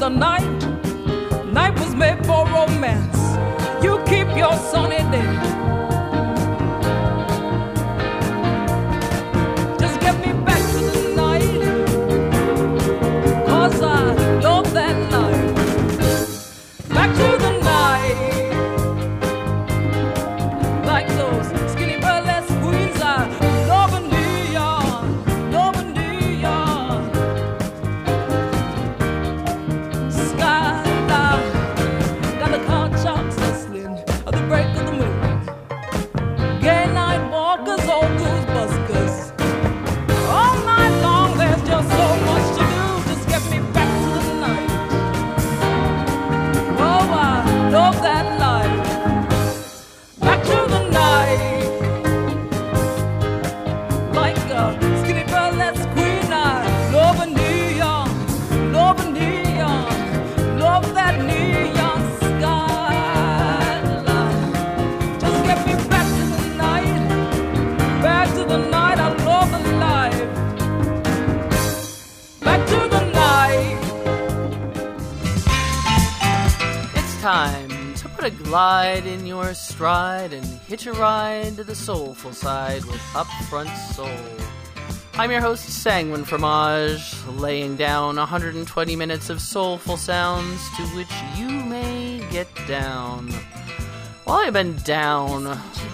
the night. Night was made for romance. You keep your sunny day. Just get me back to the night, 'cause I love that night. Back to the night, like those skinny burlesque queens. I love a New York, love a New York. Skyline, got the car chops hustling at the break of the moon. Gay night walkers, old goose buskers. All night long, there's just so much to do. Just get me back to the night. Oh, I love that life. Back to the night, like a skinny burlesque queen. I love a New York, love a New York, love that New York skyline. Just get me back to the night, back to the night. I love the life. Back to the night. It's time to put a glide in your stride and hitch a ride to the soulful side with Upfront Soul. I'm your host, Sanguine Fromage, laying down 120 minutes of soulful sounds to which you may get down. Well, I've been down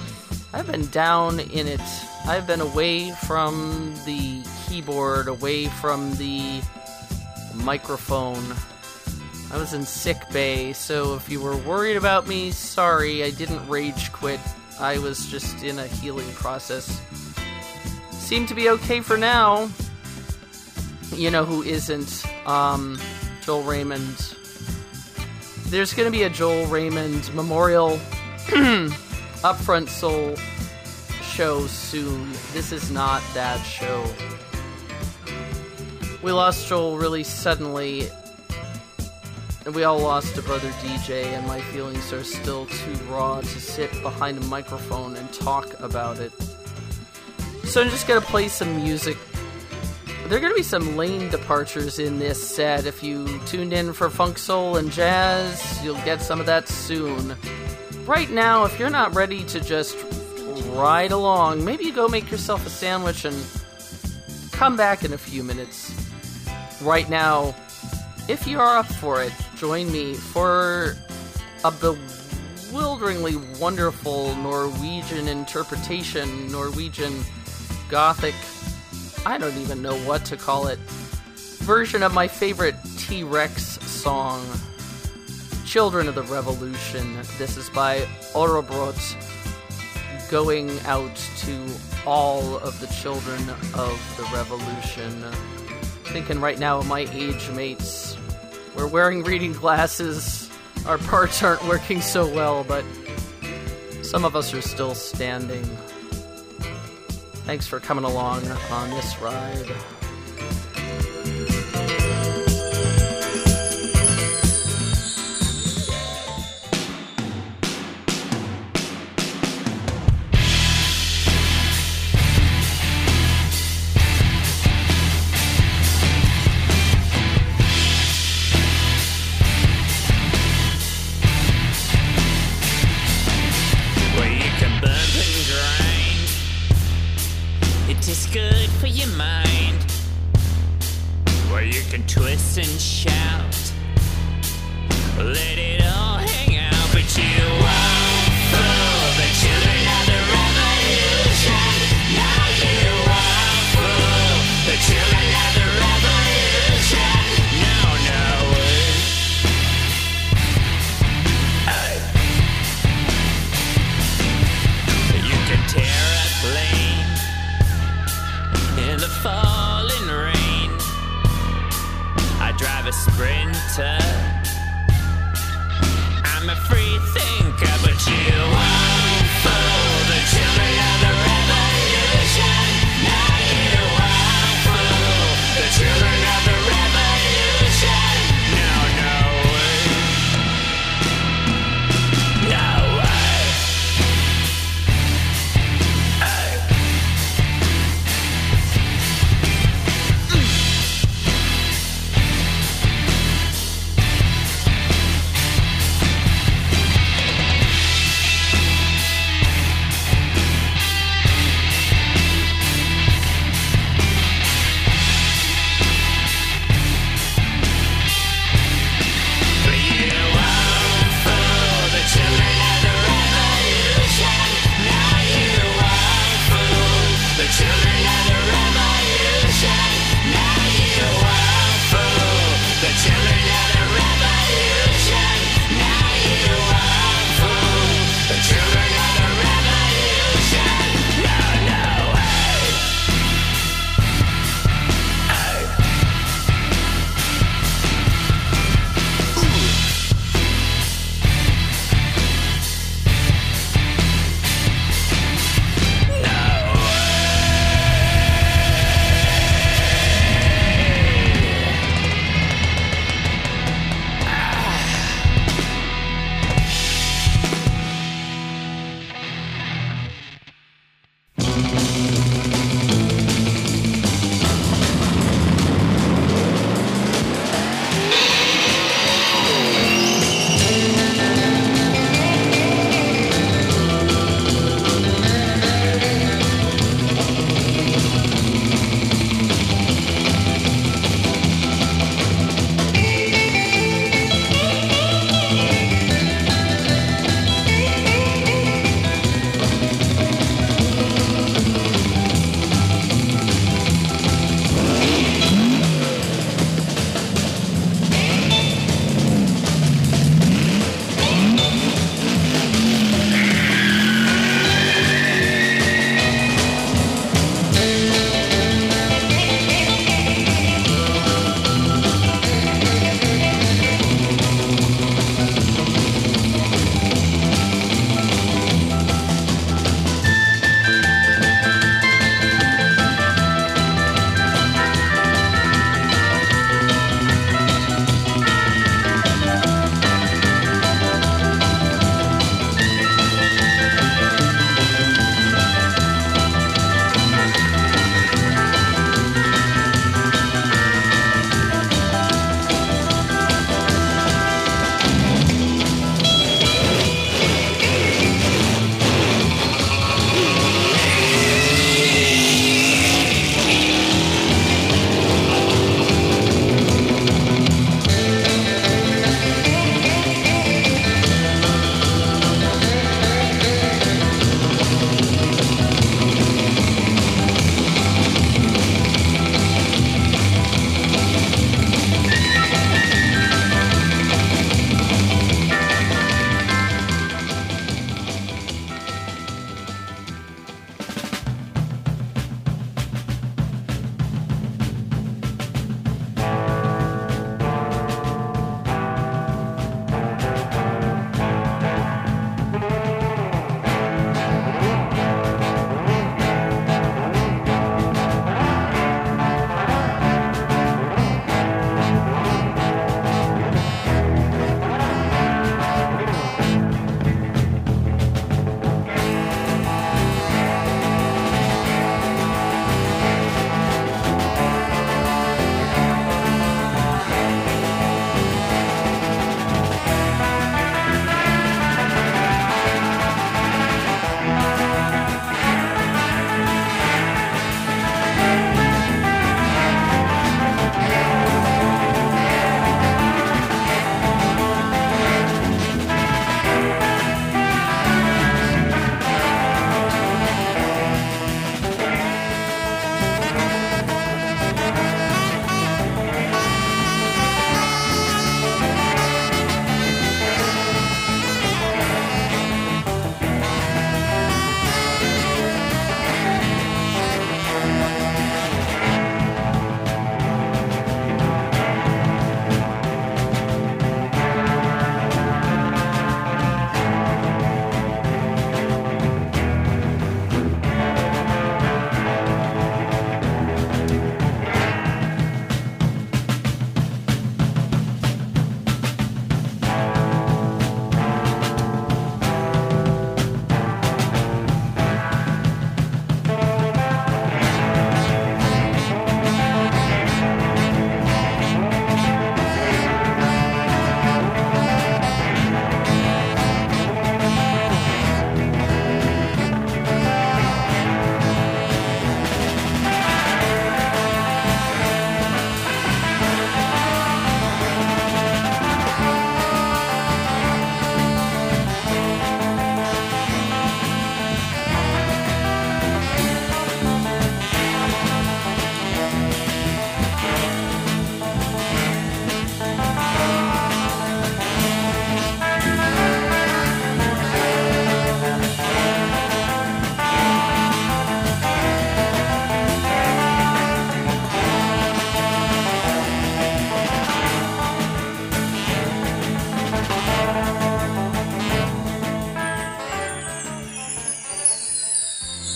in it. I've been away from the keyboard, away from the microphone. I was in sick bay, so if you were worried about me, sorry, I didn't rage quit. I was just in a healing process. Seemed to be okay for now. You know who isn't? Joel Raymond. There's gonna be a Joel Raymond Memorial Upfront Soul show soon. This is not that show. We lost Joel really suddenly. And we all lost a brother DJ, and my feelings are still too raw to sit behind a microphone and talk about it. So I'm just gonna play some music. There are gonna be some lane departures in this set. If you tuned in for funk, soul, and jazz, you'll get some of that soon. Right now, if you're not ready to just ride along, maybe you go make yourself a sandwich and come back in a few minutes. Right now, if you are up for it, join me for a bewilderingly wonderful Norwegian interpretation, Norwegian Gothic, I don't even know what to call it, version of my favorite T-Rex song, Children of the Revolution. This is by Orebrot, going out to all of the children of the revolution. Thinking right now of my age mates. We're wearing reading glasses. Our parts aren't working so well, but some of us are still standing. Thanks for coming along on this ride. Good for your mind, where you can twist and shout, let it all hang out, but you won't fool the children of the revolution. No, you won't fool the children of the revolution. No, no. You can tear a plane in the falling rain. I drive a Sprinter. I'm a free thinker, but you won't fool the children of the revolution. No, you won't fool the children of the revolution. No, no way. No way.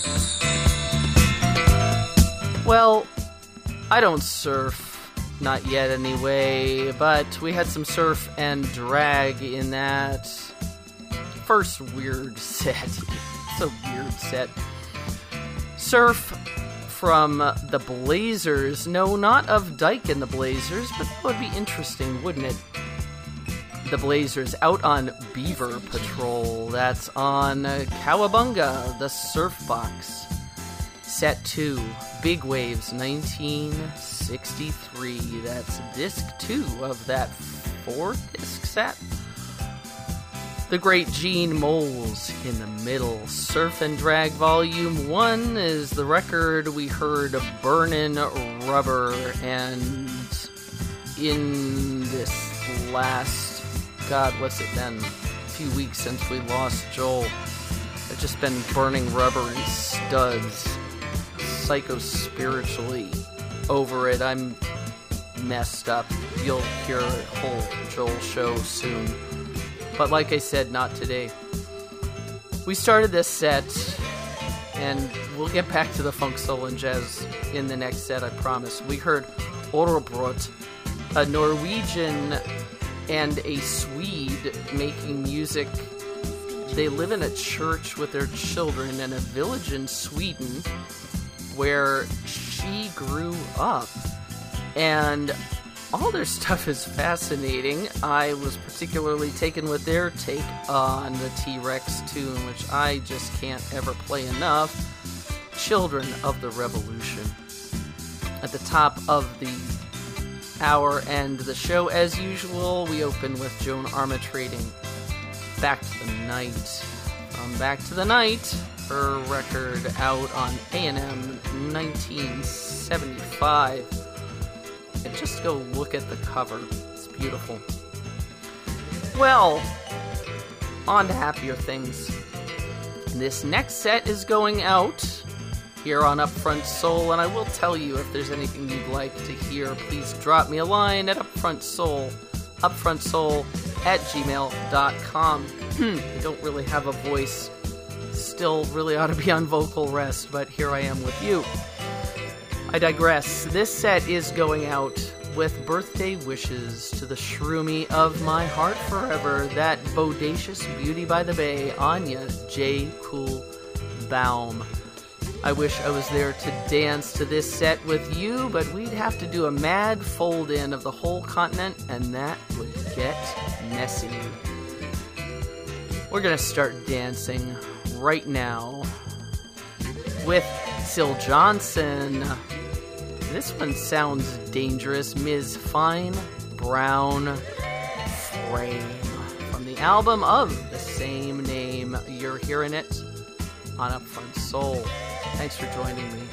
Well, I don't surf. Not yet, anyway, but we had some surf and drag in that first weird set. It's a weird set. Surf from the Blazers. No, not of Dyke and the Blazers, but that would be interesting, wouldn't it? The Blazers out on Beaver Patrol. That's on Cowabunga, the Surf Box. Set 2, Big Waves, 1963. That's disc 2 of that 4-disc set. The Great Gene Moles in the middle. Surf and Drag Volume 1 is the record we heard, Burnin' Rubber. And in this last, God, what's it been? A few weeks since we lost Joel. I've just been burning rubber and studs. Psycho-spiritually over it. I'm messed up. You'll hear a whole Joel show soon. But like I said, not today. We started this set, and we'll get back to the funk, soul, and jazz in the next set, I promise. We heard Orebrot, a Norwegian and a Swede making music. They live in a church with their children in a village in Sweden where she grew up, and all their stuff is fascinating. I was particularly taken with their take on the T-Rex tune, which I just can't ever play enough. Children of the Revolution. At the top of the hour and the show, as usual, we open with Joan Armatrading, Back to the Night. From Back to the Night, her record out on A&M 1975. And just go look at the cover. It's beautiful. Well, on to happier things. This next set is going out here on Upfront Soul, and I will tell you if there's anything you'd like to hear, please drop me a line at upfrontsoul@gmail.com. I don't really have a voice. Still really ought to be on vocal rest, but here I am with you. I digress. This set is going out with birthday wishes to the shroomy of my heart forever, that bodacious beauty by the bay, Anya J. Cool Baum. I wish I was there to dance to this set with you, but we'd have to do a mad fold-in of the whole continent, and that would get messy. We're gonna start dancing right now with Syl Johnson. This one sounds dangerous. Ms. Fine Brown Frame. From the album of the same name. You're hearing it on Upfront Soul. Thanks for joining me.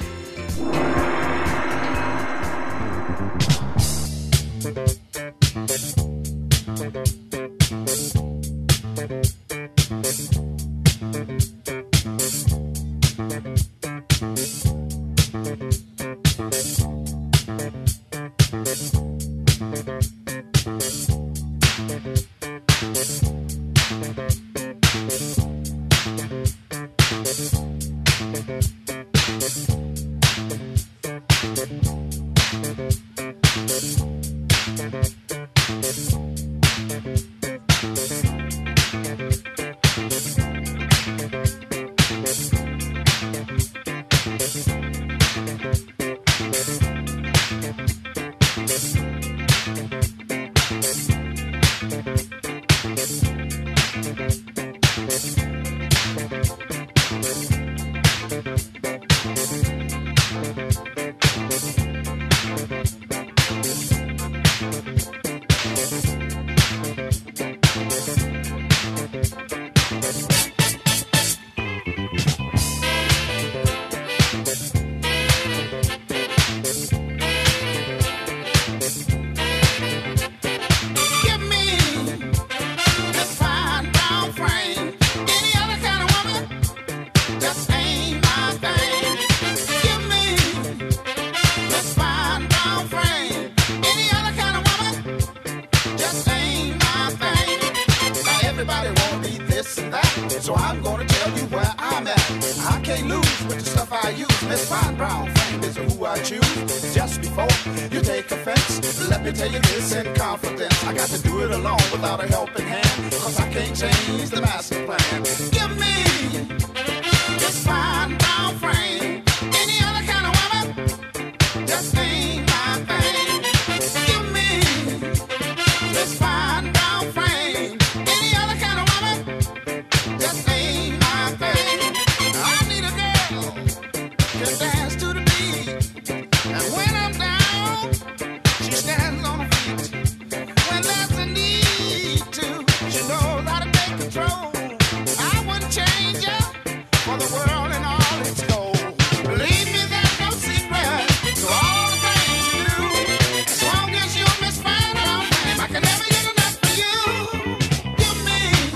can't lose with the stuff I use. Miss Fine Brown Frame is who I choose. Just before you take offense, let me tell you this in confidence. I got to do it alone without a helping hand, cause I can't change the master plan. Give me this fine brown frame. Any other kind of woman just ain't my thing. Give me this fine brown frame. Any other kind of woman just ain't my thing. I need a girl to dance to the beat, and when I'm down, she stands on her feet. When there's a need to, she knows how to take control. I wouldn't change her for the world and all its gold. Believe me, there's no secret to all the things you do. As long as you miss fine brown frame, I can never get enough of you. Give me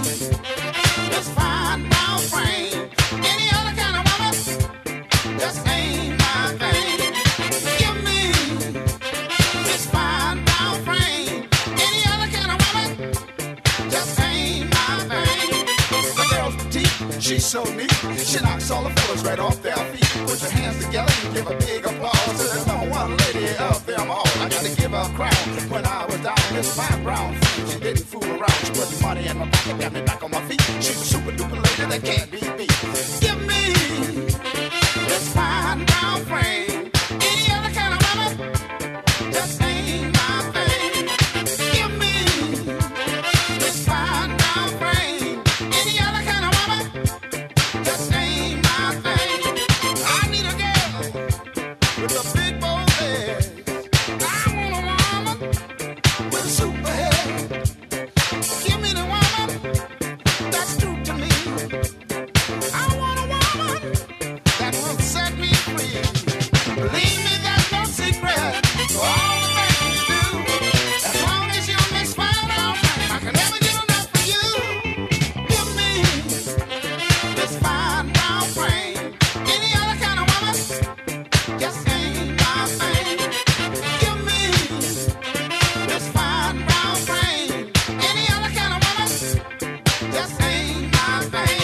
this fine brown frame. Any other kind of woman just ain't my thing. Give me this fine brown frame. Any other kind of woman just ain't my thing. The girl's petite, she's so neat. She knocks all the fellas right off their feet. Put your hands together and give a big applause to the number one lady of them all. I gotta give her a crown. When I was down this fine brown frame, she didn't fool around. She put money in my pocket, got me back on my feet. She's a super duper lady that can't be beat. Give me this fine brown frame. Any other kind of woman just ain't my thing. Give me this fine brown frame. Any other kind of woman just ain't my thing. I need a girl with a big bold head. I want a woman with a super head. Give me the woman that's true to me. I want a woman that will set me free. Believe me, there's no secret to all the things you do. As long as you miss fine brown frame, I can never get enough of you. Give me this fine brown frame. Any other kind of woman just ain't my thing. Give me this fine brown frame. Any other kind of woman just ain't my thing.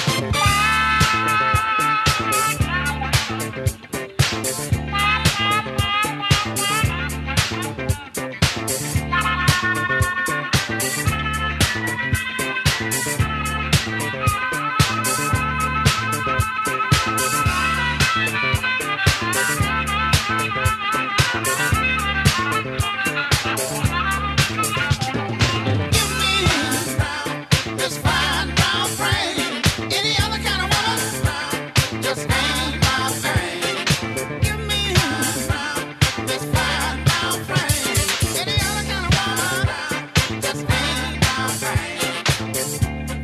This fine brown frame. Any other kind of woman just ain't my thing. Give me this fine brown frame. Any other kind of woman just ain't my thing.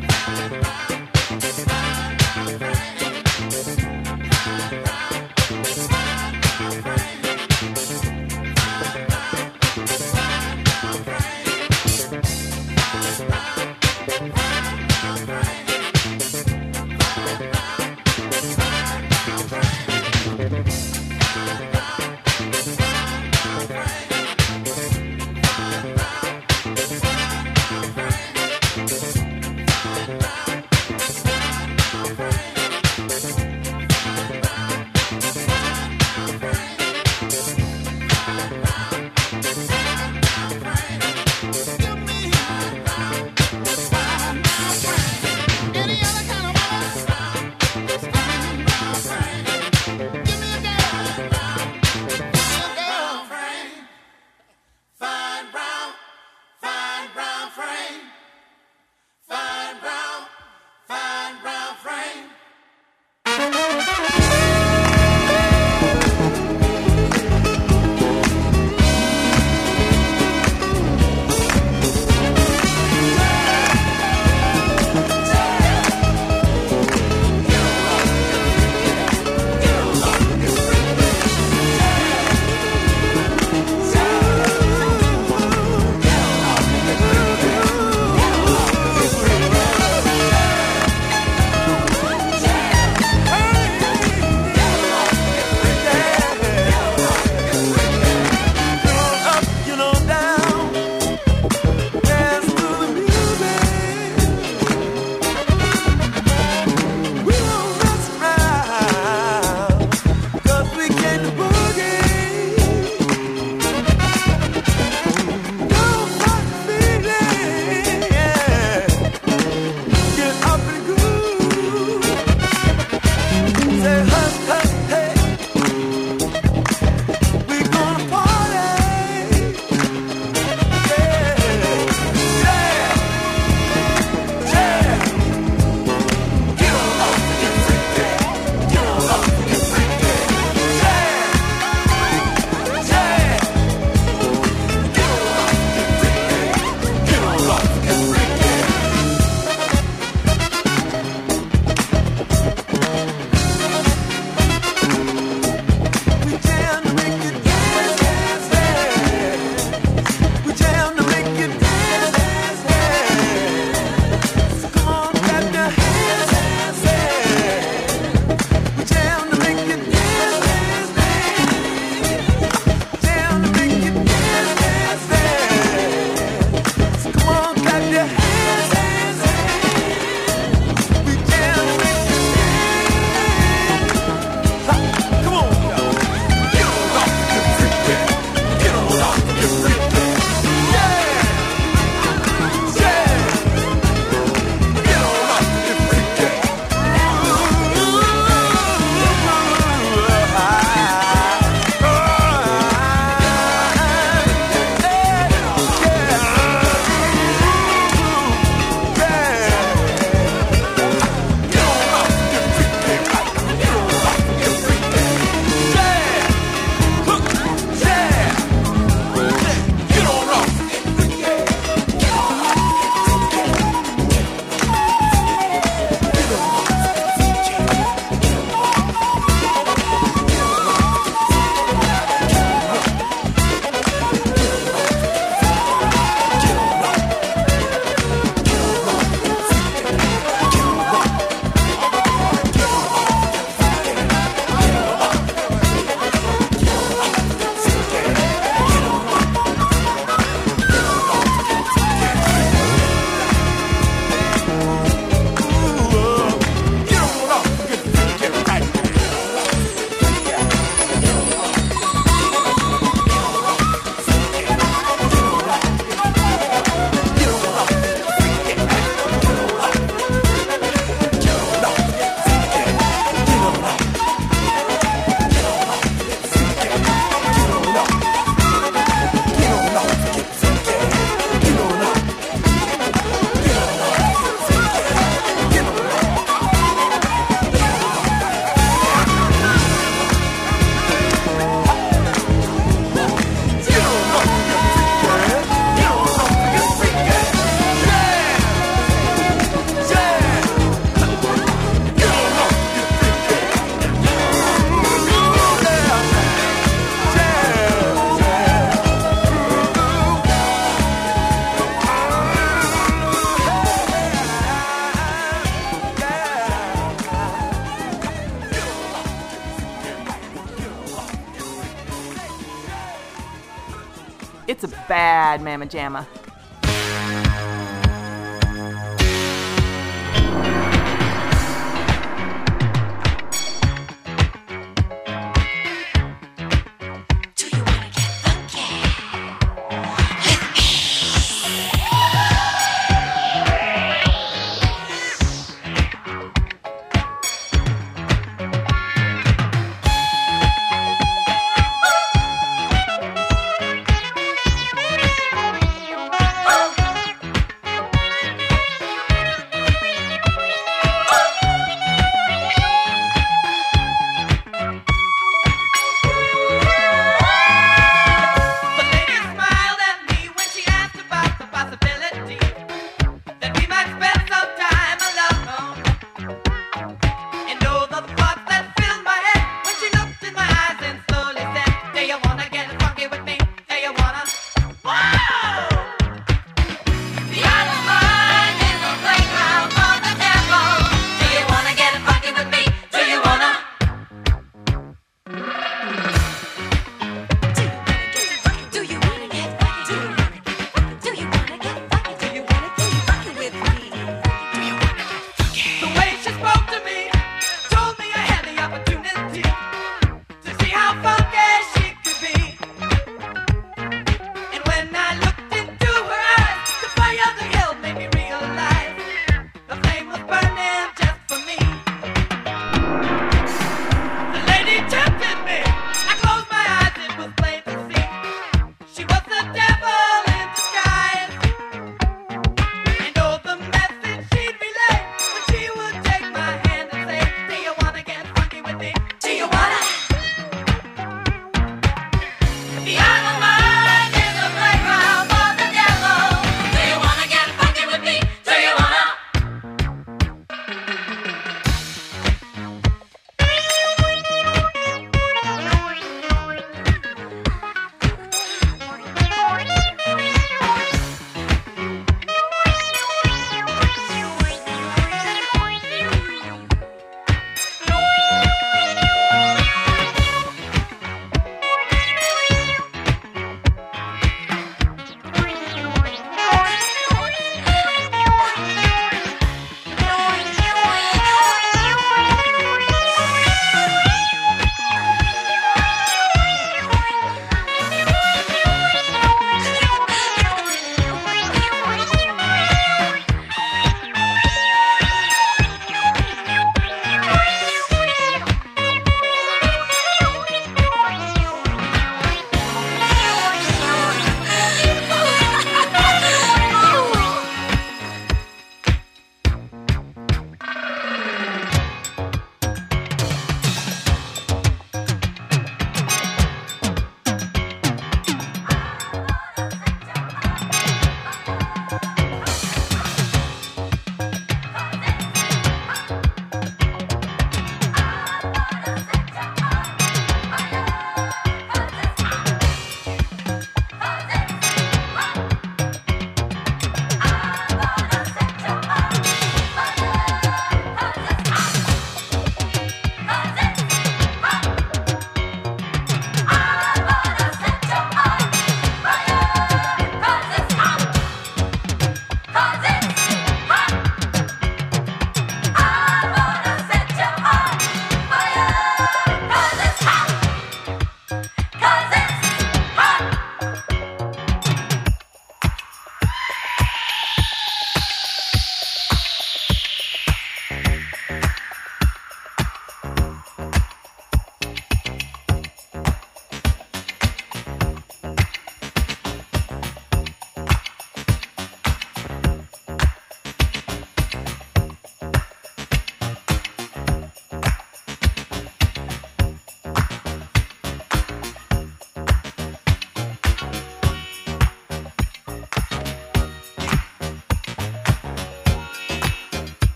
It's a bad mamma jamma.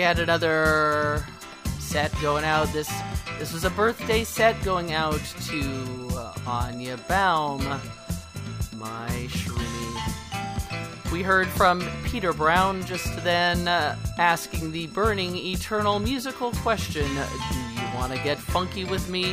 had another set going out. This was a birthday set going out to Anya Baum, my Shroomy. We heard from Peter Brown just then, asking the burning eternal musical question, do you want to get funky with me?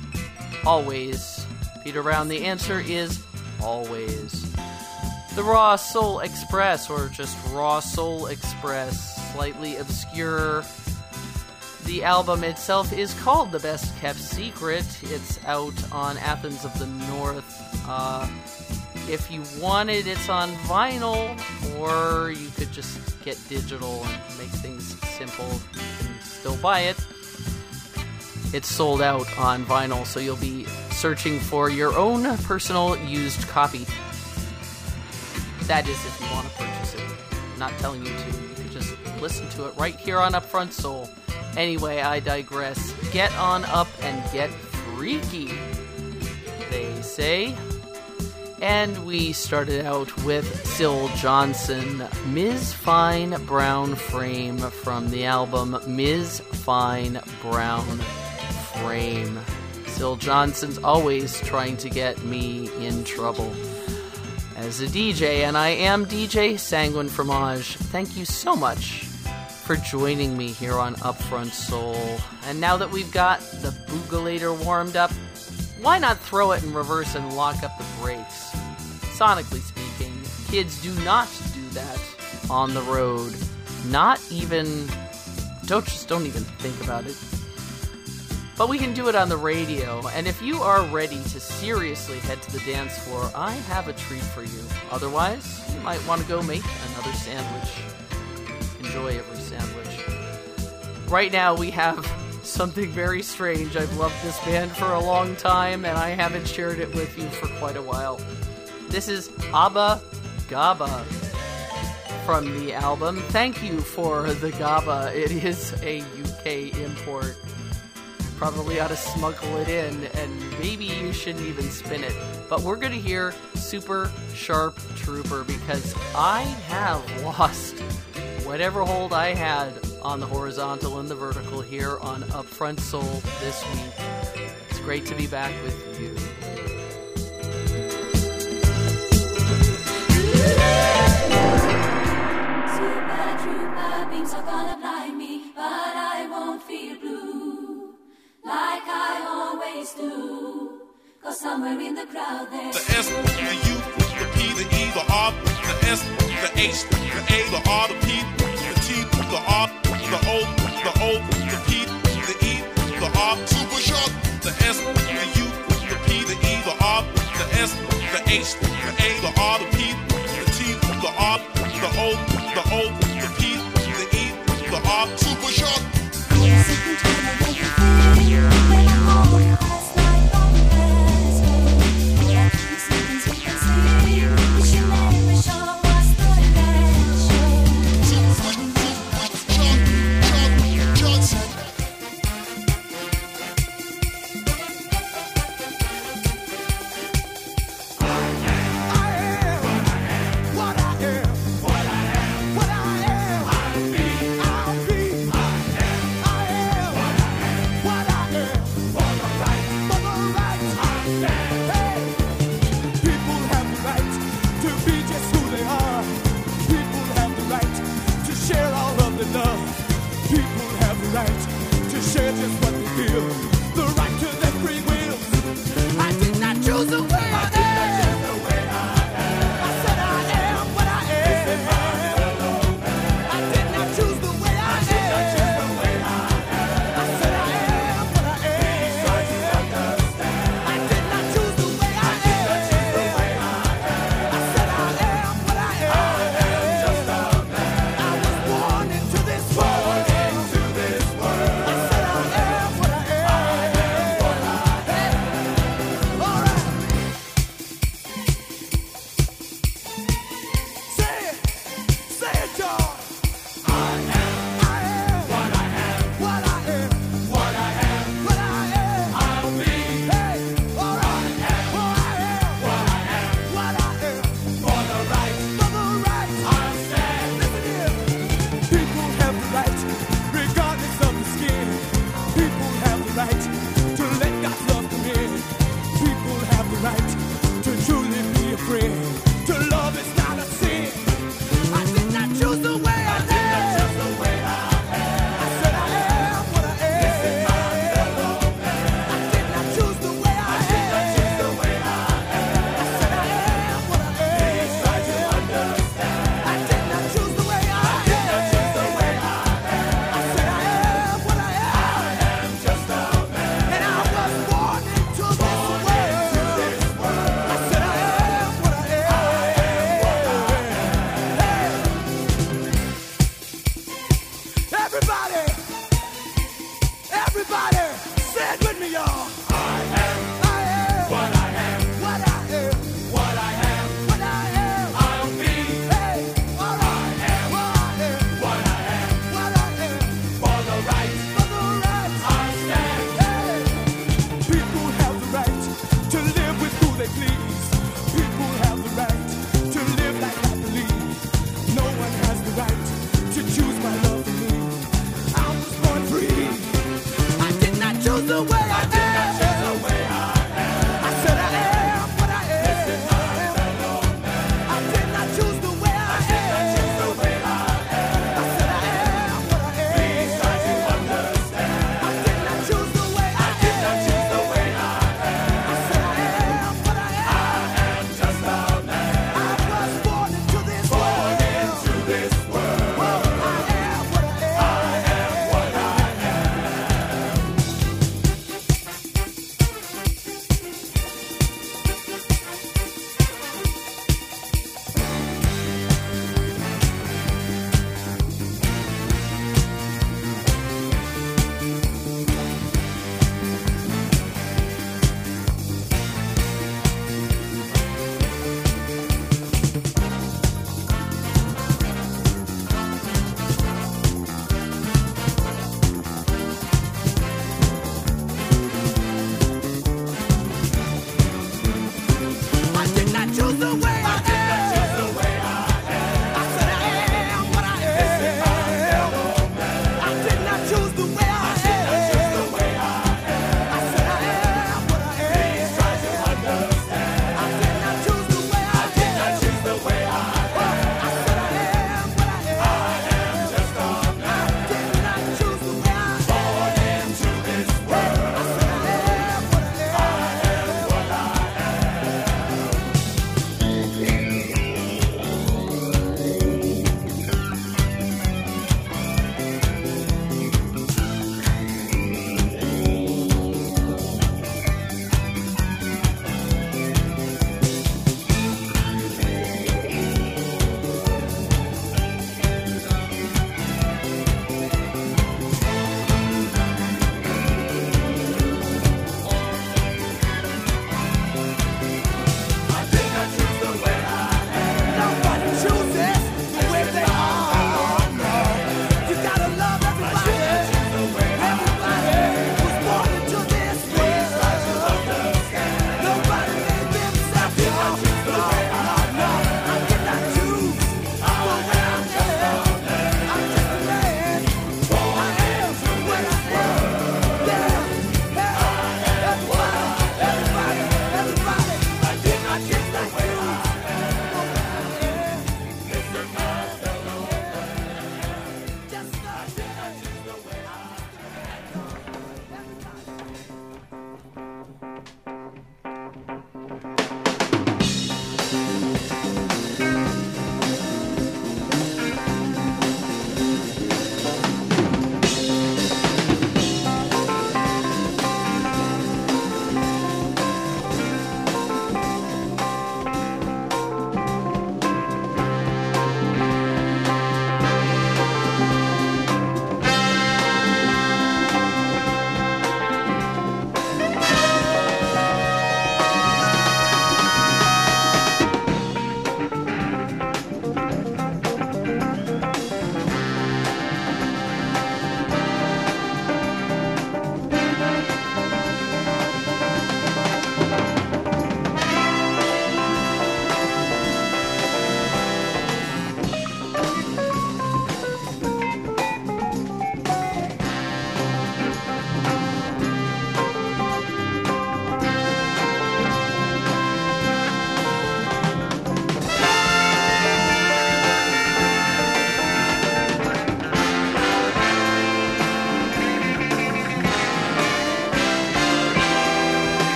Always. Peter Brown, the answer is always. The Raw Soul Express, or just Raw Soul Express, slightly obscure. The album itself is called The Best Kept Secret. It's out on Athens of the North. If you want it, it's on vinyl, or you could just get digital and make things simple. You can still buy it. It's sold out on vinyl, so you'll be searching for your own personal used copy. That is if you want to purchase it. I'm not telling you to. You can just listen to it right here on Upfront Soul. Anyway, I digress. Get on up and get freaky, they say. And we started out with Syl Johnson, Ms. Fine Brown Frame, from the album Ms. Fine Brown Frame. Syl Johnson's always trying to get me in trouble as a DJ, and I am DJ Sanguine Fromage. Thank you so much for joining me here on Upfront Soul. And now that we've got the Boogalator warmed up, why not throw it in reverse and lock up the brakes? Sonically speaking, kids do not do that on the road. Not even... Don't even think about it. But we can do it on the radio, and if you are ready to seriously head to the dance floor, I have a treat for you. Otherwise, you might want to go make another sandwich. Enjoy every sandwich. Right now, we have something very strange. I've loved this band for a long time, and I haven't shared it with you for quite a while. This is Abba Gaba from the album. Thank you for the Gaba. It is a UK import. Probably ought to smuggle it in, and maybe you shouldn't even spin it. But we're going to hear Super Sharp Trooper, because I have lost whatever hold I had on the horizontal and the vertical here on Upfront Soul this week. It's great to be back with you. Super Trooper beams are gonna blind me, but I won't feel blue like I always do, 'cause somewhere in the crowd there's the S, the U, the P, the E, the R, the S, the H, the A, the R, the P, the T, the R, the O, the P, the E, the R, super sharp. The S, the U, the P, the E, the R, the S, the H, the A, the R, the P, the T, the R, the O, the P, the E, the R, super sharp. when I'm home, last night on the fast. Yeah, something's you can see. Wish you made me sure was the best show.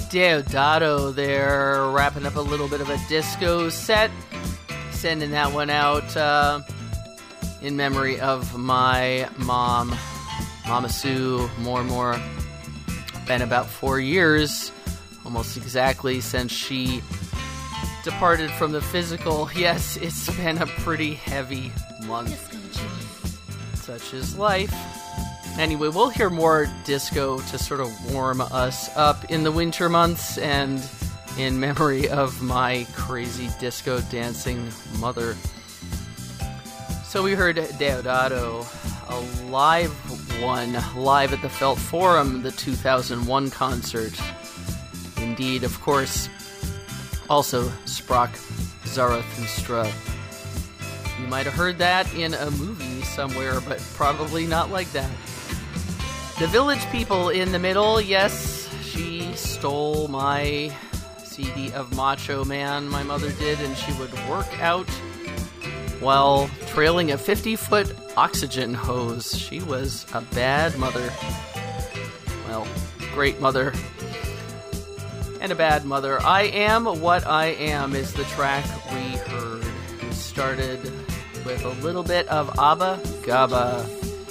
Deodato there, wrapping up a little bit of a disco set. Sending that one out in memory of my mom, Mama Sue. More and more. Been about 4 years, almost exactly, since she departed from the physical. Yes, it's been a pretty heavy month. Such is life. Anyway, we'll hear more disco to sort of warm us up in the winter months and in memory of my crazy disco dancing mother. So we heard Deodato, a live one, live at the Felt Forum, the 2001 concert. Indeed, of course, also Sprach Zarathustra. You might have heard that in a movie somewhere, but probably not like that. The Village People in the middle, yes, she stole my CD of Macho Man, my mother did, and she would work out while trailing a 50-foot oxygen hose. She was a bad mother. Well, great mother. And a bad mother. I Am What I Am is the track we heard. We started with a little bit of Abba Gabba.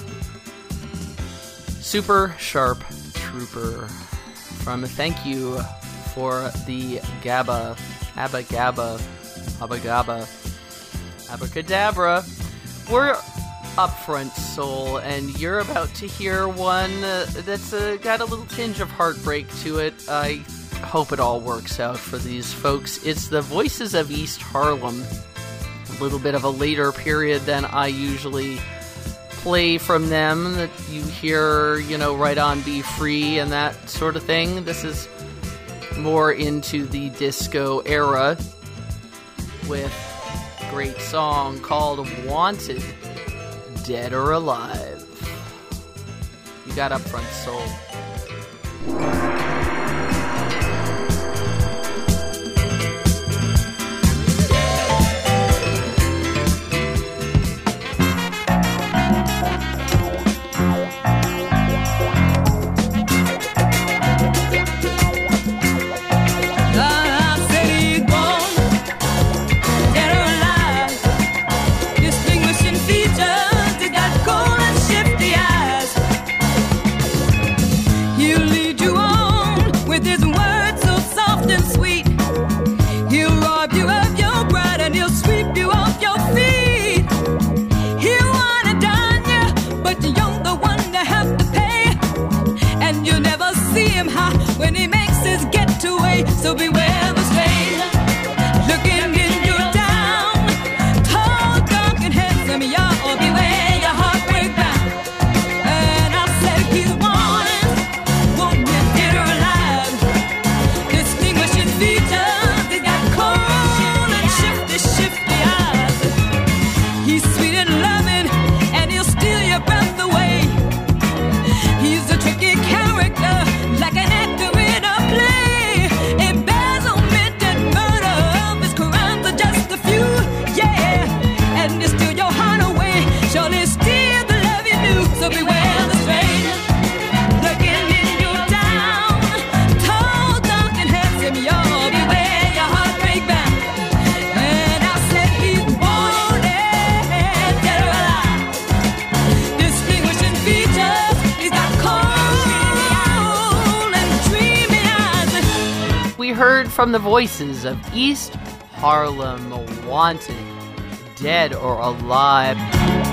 Super Sharp Trooper. From a thank you for the Gabba. Abba Gabba. Abba Gabba. Abracadabra. We're Upfront Soul, and you're about to hear one that's got a little tinge of heartbreak to it. I hope it all works out for these folks. It's the Voices of East Harlem. A little bit of a later period than I usually play from them, that you hear, Right On Be Free and that sort of thing. This is more into the disco era with a great song called Wanted, Dead or Alive. You got Upfront Soul. So beware the stranger looking in you down. Tall, dark, and handsome, y'all. Beware your heartbreak bound. And I said he's wanted, dead or alive. Distinguishing features, they got cold and shifty eyes. He's sweet and loving, and he'll steal your breath away. He's a tricky character, like an actor in a play. So beware the stranger looking in you down. Tall, dark, and handsome, y'all. Beware your heartbreak bound. And I said he's wanted, dead or alive. Distinguishing features, he's got cold and dreamy eyes. We heard from the Voices of East Harlem, Wanted, Dead or Alive.